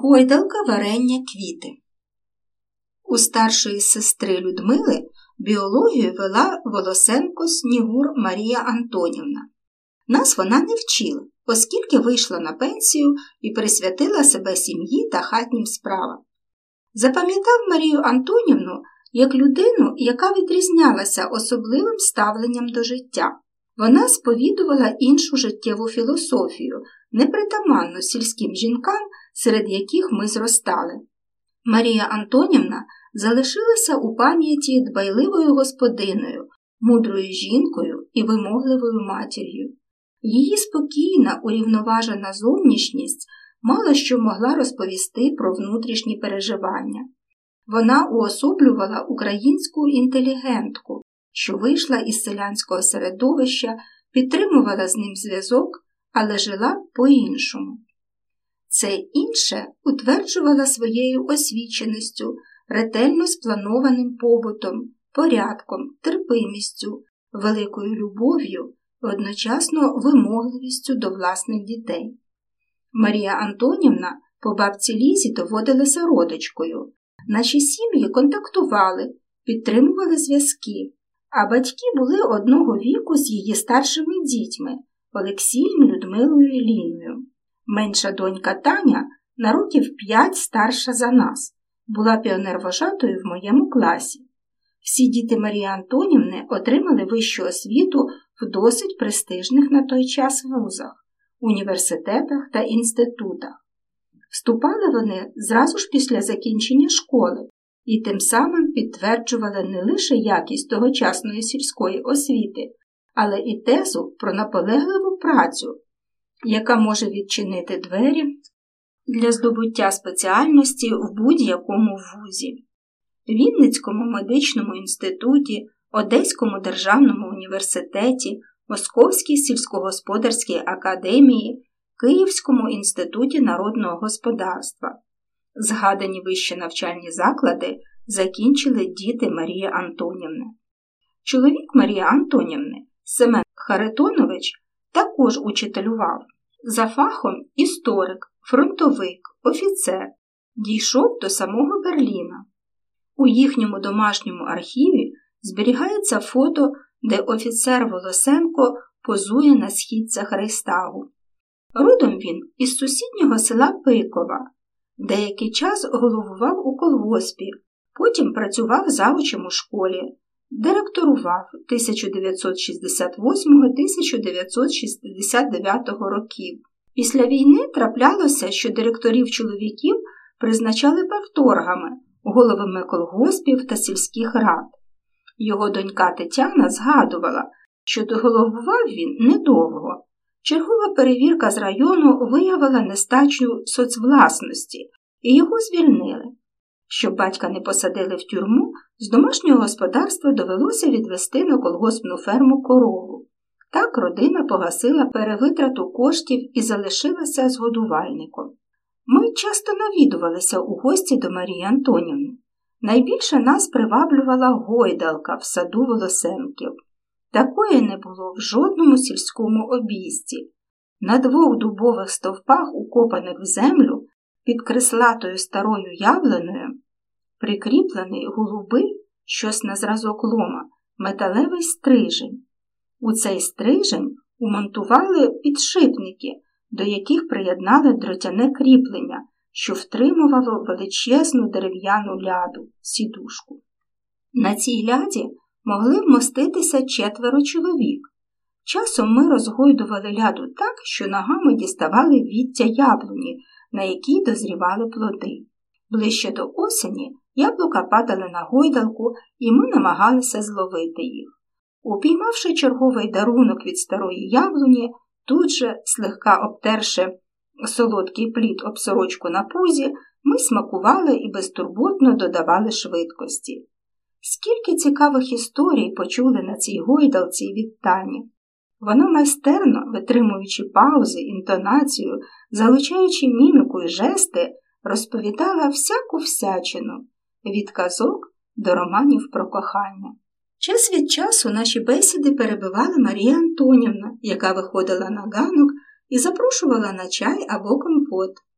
Гойдалка, варення, квіти. У старшої сестри Людмили біологію вела Волосенко Снігур Марія Антонівна. Нас вона не вчила, оскільки вийшла на пенсію і присвятила себе сім'ї та хатнім справам. Запам'ятав Марію Антонівну як людину, яка відрізнялася особливим ставленням до життя. Вона сповідувала іншу життєву філософію, непритаманну сільським жінкам, серед яких ми зростали. Марія Антонівна залишилася у пам'яті дбайливою господиною, мудрою жінкою і вимогливою матір'ю. Її спокійна, урівноважена зовнішність мало що могла розповісти про внутрішні переживання. Вона уособлювала українську інтелігентку, що вийшла із селянського середовища, підтримувала з ним зв'язок, але жила по-іншому. Це інше утверджувала своєю освіченістю, ретельно спланованим побутом, порядком, терпимістю, великою любов'ю, одночасно вимогливістю до власних дітей. Марія Антонівна по бабці Лізі доводилася родичкою. Наші сім'ї контактували, підтримували зв'язки, а батьки були одного віку з її старшими дітьми – Олексієм, Людмилою і Ліною. Менша донька Таня на років 5 старша за нас, була піонервожатою в моєму класі. Всі діти Марії Антонівни отримали вищу освіту в досить престижних на той час вузах, університетах та інститутах. Вступали вони зразу ж після закінчення школи і тим самим підтверджували не лише якість тогочасної сільської освіти, але і тезу про наполегливу працю, яка може відчинити двері для здобуття спеціальності в будь-якому вузі. В Вінницькому медичному інституті, Одеському державному університеті, Московській сільськогосподарській академії, Київському інституті народного господарства. Згадані вищі навчальні заклади закінчили діти Марії Антонівни. Чоловік Марії Антонівни, Семен Харитонович, також учителював. За фахом історик, фронтовик, офіцер, дійшов до самого Берліна. У їхньому домашньому архіві зберігається фото, де офіцер Волосенко позує на східцях Рейхстагу. Родом він із сусіднього села Пикова. Деякий час головував у колгоспі, потім працював завучем у школі, директорував 1968-1969 років. Після війни траплялося, що директорів чоловіків призначали парторгами, головами колгоспів та сільських рад. Його донька Тетяна згадувала, що доголовував він недовго. Чергова перевірка з району виявила нестачу соцвласності, і його звільнили. Щоб батька не посадили в тюрму, з домашнього господарства довелося відвести на колгоспну ферму корову. Так родина погасила перевитрату коштів і залишилася з годувальником. Ми часто навідувалися у гості до Марії Антонівни. Найбільше нас приваблювала гойдалка в саду Волосенків. Такої не було в жодному сільському обійсті. На 2 дубових стовпах, укопаних в землю, під креслатою старою яблуною, прикріплений голубий, щось на зразок лома, металевий стрижень. У цей стрижень умонтували підшипники, до яких приєднали дротяне кріплення, що втримувало величезну дерев'яну ляду, сідушку. На цій ляді могли вмоститися 4 чоловік. Часом ми розгойдували ляду так, що ногами діставали віття яблуні, на якій дозрівали плоди. Ближче до осені яблука падали на гойдалку, і ми намагалися зловити їх. Упіймавши черговий дарунок від старої яблуні, тут же, слегка обтерши солодкий плід об сорочку на пузі, ми смакували і безтурботно додавали швидкості. Скільки цікавих історій почули на цій гойдалці від Тані. Вона майстерно, витримуючи паузи, інтонацію, залучаючи міміку і жести, розповідала всяку всячину, від казок до романів про кохання. Час від часу наші бесіди перебивала Марія Антонівна, яка виходила на ганок і запрошувала на чай або компот.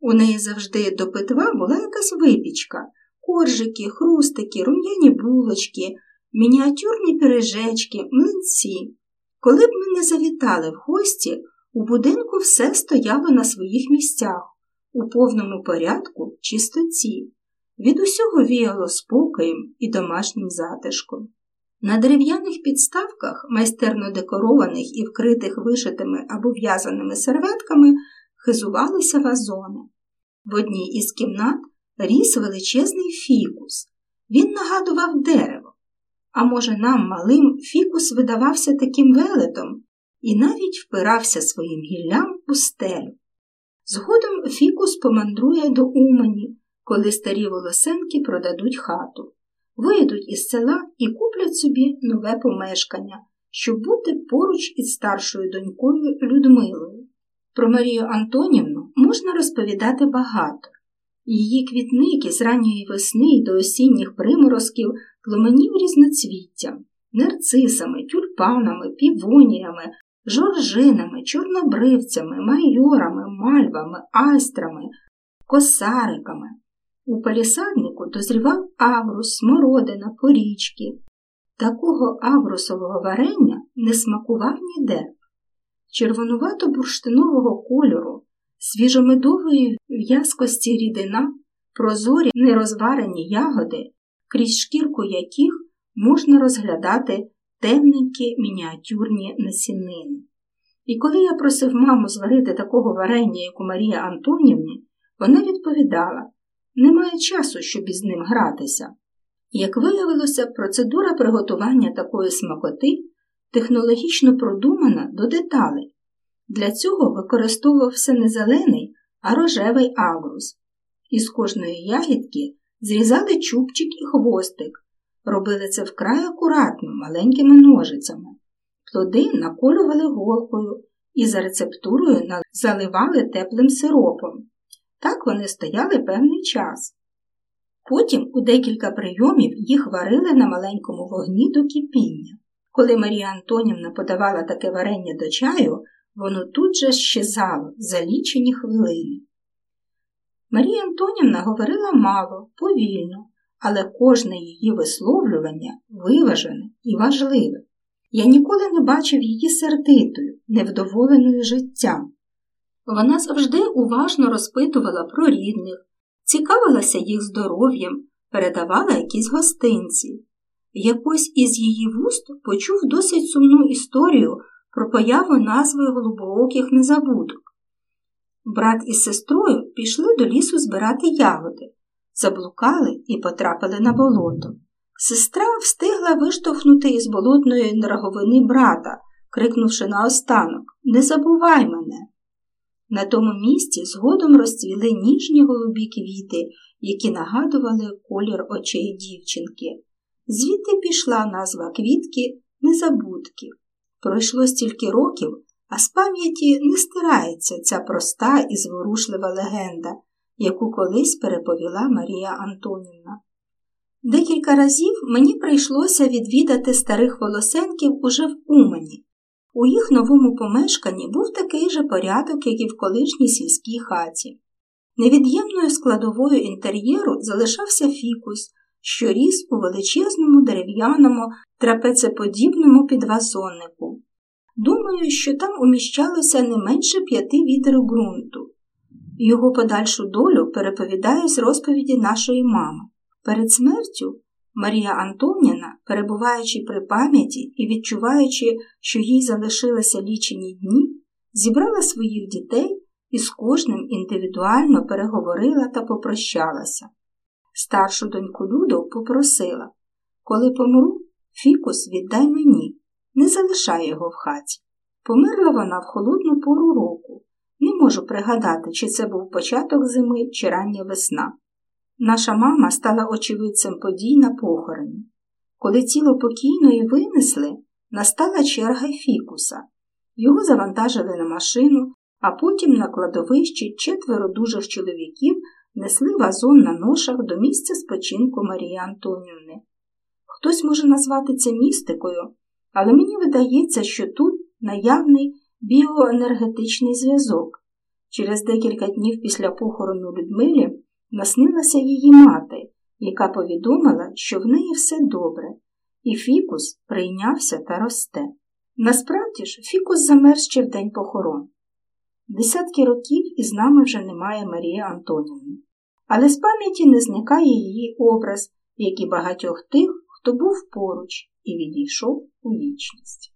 У неї завжди до питва була якась випічка – коржики, хрустики, рум'яні булочки, мініатюрні пиріжечки, млинці. Коли б ми не завітали в гості, у будинку все стояло на своїх місцях, у повному порядку, чистоті. Від усього віяло спокоєм і домашнім затишком. На дерев'яних підставках, майстерно декорованих і вкритих вишитими або в'язаними серветками, хизувалися вазони. В одній із кімнат ріс величезний фікус. Він нагадував дерево. А може, нам, малим, фікус видавався таким велетом і навіть впирався своїм гіллям у стелю. Згодом фікус помандрує до Умані, коли старі волосенки продадуть хату, виїдуть із села і куплять собі нове помешкання, щоб бути поруч із старшою донькою Людмилою. Про Марію Антонівну можна розповідати багато. Її квітники з ранньої весни до осінніх приморозків пламенів різноцвіттям, нарцисами, тюльпанами, півоніями, жоржинами, чорнобривцями, майорами, мальвами, айстрами, косариками. У палісаднику дозрівав аврус, смородина, порічки. Такого аврусового варення не смакував ніде. Червонувато-бурштинового кольору, свіжомедової в'язкості рідина, прозорі нерозварені ягоди, крізь шкірку яких можна розглядати темненькі мініатюрні насінини. І коли я просив маму зварити такого варення, як у Марії Антонівні, вона відповідала: немає часу, щоб із ним гратися. Як виявилося, процедура приготування такої смакоти технологічно продумана до деталей. Для цього використовувався не зелений, а рожевий агрус. Із кожної ягідки зрізали чубчик і хвостик. Робили це вкрай акуратно, маленькими ножицями. Плоди наколювали голкою і за рецептурою заливали теплим сиропом. Так вони стояли певний час. Потім у декілька прийомів їх варили на маленькому вогні до кипіння. Коли Марія Антонівна подавала таке варення до чаю, воно тут же щезало за лічені хвилини. Марія Антонівна говорила мало, повільно, але кожне її висловлювання виважене і важливе. Я ніколи не бачив її сердитою, невдоволеною життям. Вона завжди уважно розпитувала про рідних, цікавилася їх здоров'ям, передавала якісь гостинці. Якось із її вуст почув досить сумну історію про появу назви голубооких незабудок. Брат із сестрою пішли до лісу збирати ягоди, заблукали і потрапили на болото. Сестра встигла виштовхнути із болотної драговини брата, крикнувши наостанок: «Не забувай мене!». На тому місці згодом розцвіли ніжні голубі квіти, які нагадували колір очей дівчинки. Звідти пішла назва квітки «Незабудки». Пройшло стільки років, а з пам'яті не стирається ця проста і зворушлива легенда, яку колись переповіла Марія Антонівна. Декілька разів мені прийшлося відвідати старих волосенків уже в Умані. У їх новому помешканні був такий же порядок, як і в колишній сільській хаті. Невід'ємною складовою інтер'єру залишався фікус, що ріс у величезному дерев'яному трапецеподібному підвазоннику. Думаю, що там уміщалося не менше 5 відер ґрунту. Його подальшу долю переповідаю з розповіді нашої мами. Перед смертю Марія Антонівна, перебуваючи при пам'яті і відчуваючи, що їй залишилися лічені дні, зібрала своїх дітей і з кожним індивідуально переговорила та попрощалася. Старшу доньку Люду попросила: «Коли помру, фікус віддай мені, не залишай його в хаті». Померла вона в холодну пору року. Не можу пригадати, чи це був початок зими, чи рання весна. Наша мама стала очевидцем подій на похороні. Коли тіло покійної винесли, настала черга фікуса. Його завантажили на машину, а потім на кладовищі 4 дужих чоловіків несли вазон на ношах до місця спочинку Марії Антонівни. Хтось може назвати це містикою, але мені видається, що тут наявний біоенергетичний зв'язок. Через декілька днів після похорону Людмилі наснилася її мати, яка повідомила, що в неї все добре, і фікус прийнявся та росте. Насправді ж, фікус замер ще в день похорон. Десятки років із нами вже немає Марії Антонівни, але з пам'яті не зникає її образ, як і багатьох тих, хто був поруч і відійшов у вічність.